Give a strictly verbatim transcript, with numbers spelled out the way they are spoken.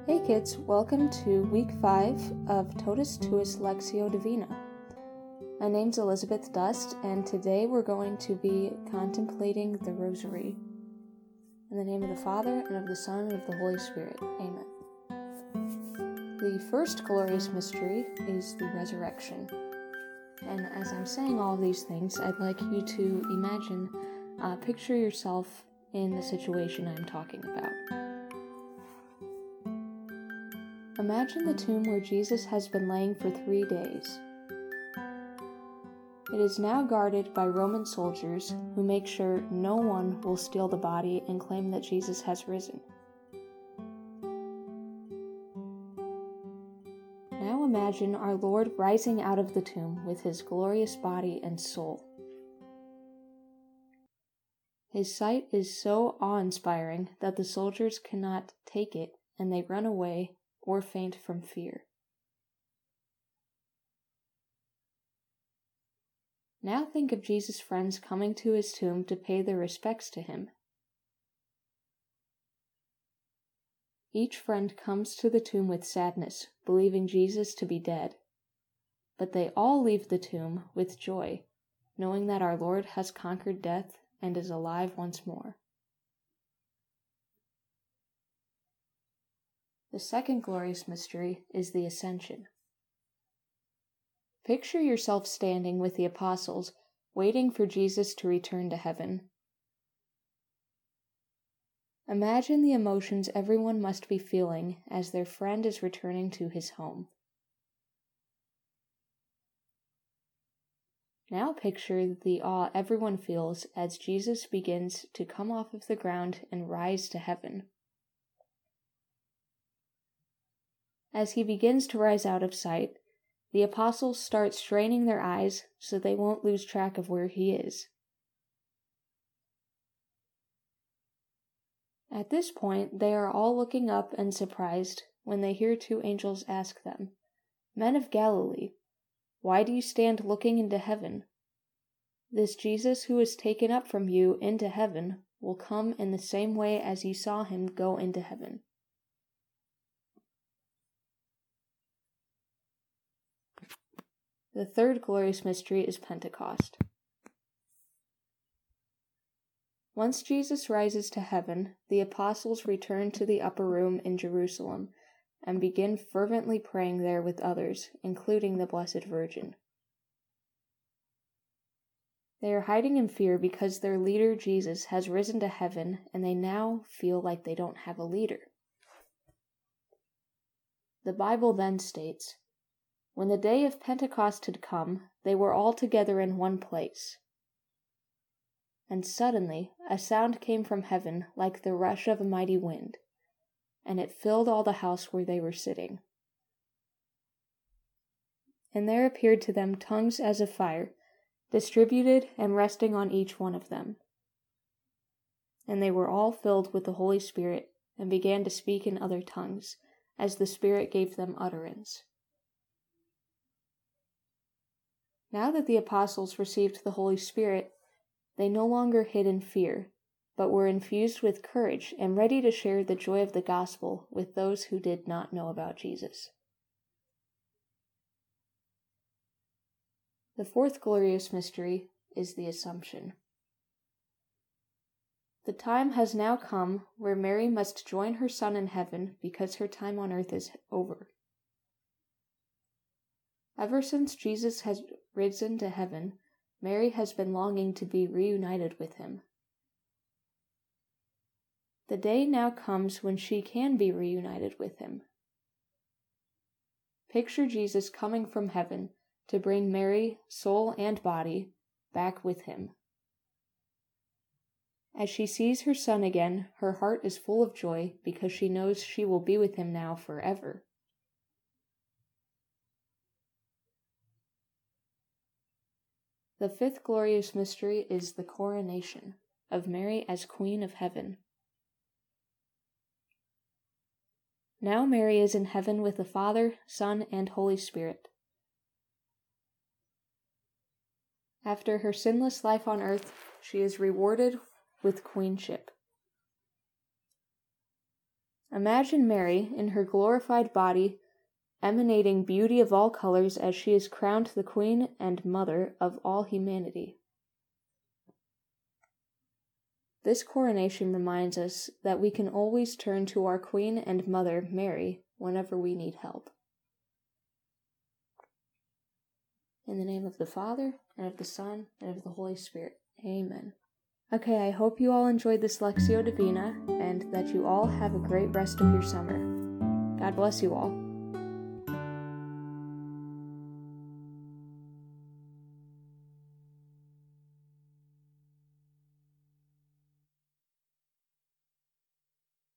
Hey kids, welcome to week five of Totus Tuus Lectio Divina. My name's Elizabeth Dust, and today we're going to be contemplating the Rosary. In the name of the Father, and of the Son, and of the Holy Spirit. Amen. The first glorious mystery is the Resurrection. And as I'm saying all of these things, I'd like you to imagine, uh, picture yourself in the situation I'm talking about. Imagine the tomb where Jesus has been laying for three days. It is now guarded by Roman soldiers who make sure no one will steal the body and claim that Jesus has risen. Now imagine our Lord rising out of the tomb with his glorious body and soul. His sight is so awe-inspiring that the soldiers cannot take it and they run away or faint from fear. Now think of Jesus' friends coming to his tomb to pay their respects to him. Each friend comes to the tomb with sadness, believing Jesus to be dead. But they all leave the tomb with joy, knowing that our Lord has conquered death and is alive once more. The second glorious mystery is the Ascension. Picture yourself standing with the apostles, waiting for Jesus to return to heaven. Imagine the emotions everyone must be feeling as their friend is returning to his home. Now picture the awe everyone feels as Jesus begins to come off of the ground and rise to heaven. As he begins to rise out of sight, the apostles start straining their eyes so they won't lose track of where he is. At this point, they are all looking up and surprised when they hear two angels ask them, "Men of Galilee, why do you stand looking into heaven? This Jesus who was taken up from you into heaven will come in the same way as you saw him go into heaven." The third glorious mystery is Pentecost. Once Jesus rises to heaven, the apostles return to the upper room in Jerusalem and begin fervently praying there with others, including the Blessed Virgin. They are hiding in fear because their leader Jesus has risen to heaven and they now feel like they don't have a leader. The Bible then states, "When the day of Pentecost had come, they were all together in one place. And suddenly a sound came from heaven like the rush of a mighty wind, and it filled all the house where they were sitting. And there appeared to them tongues as of fire, distributed and resting on each one of them. And they were all filled with the Holy Spirit and began to speak in other tongues, as the Spirit gave them utterance." Now that the apostles received the Holy Spirit, they no longer hid in fear, but were infused with courage and ready to share the joy of the gospel with those who did not know about Jesus. The fourth glorious mystery is the Assumption. The time has now come where Mary must join her Son in heaven because her time on earth is over. Ever since Jesus has risen to heaven, Mary has been longing to be reunited with him. The day now comes when she can be reunited with him. Picture Jesus coming from heaven to bring Mary, soul and body, back with him. As she sees her Son again, her heart is full of joy because she knows she will be with him now forever. The fifth glorious mystery is the coronation of Mary as Queen of Heaven. Now Mary is in heaven with the Father, Son, and Holy Spirit. After her sinless life on earth, she is rewarded with queenship. Imagine Mary in her glorified body, emanating beauty of all colors as she is crowned the Queen and Mother of all humanity. This coronation reminds us that we can always turn to our Queen and Mother, Mary, whenever we need help. In the name of the Father, and of the Son, and of the Holy Spirit. Amen. Okay, I hope you all enjoyed this Lectio Divina, and that you all have a great rest of your summer. God bless you all.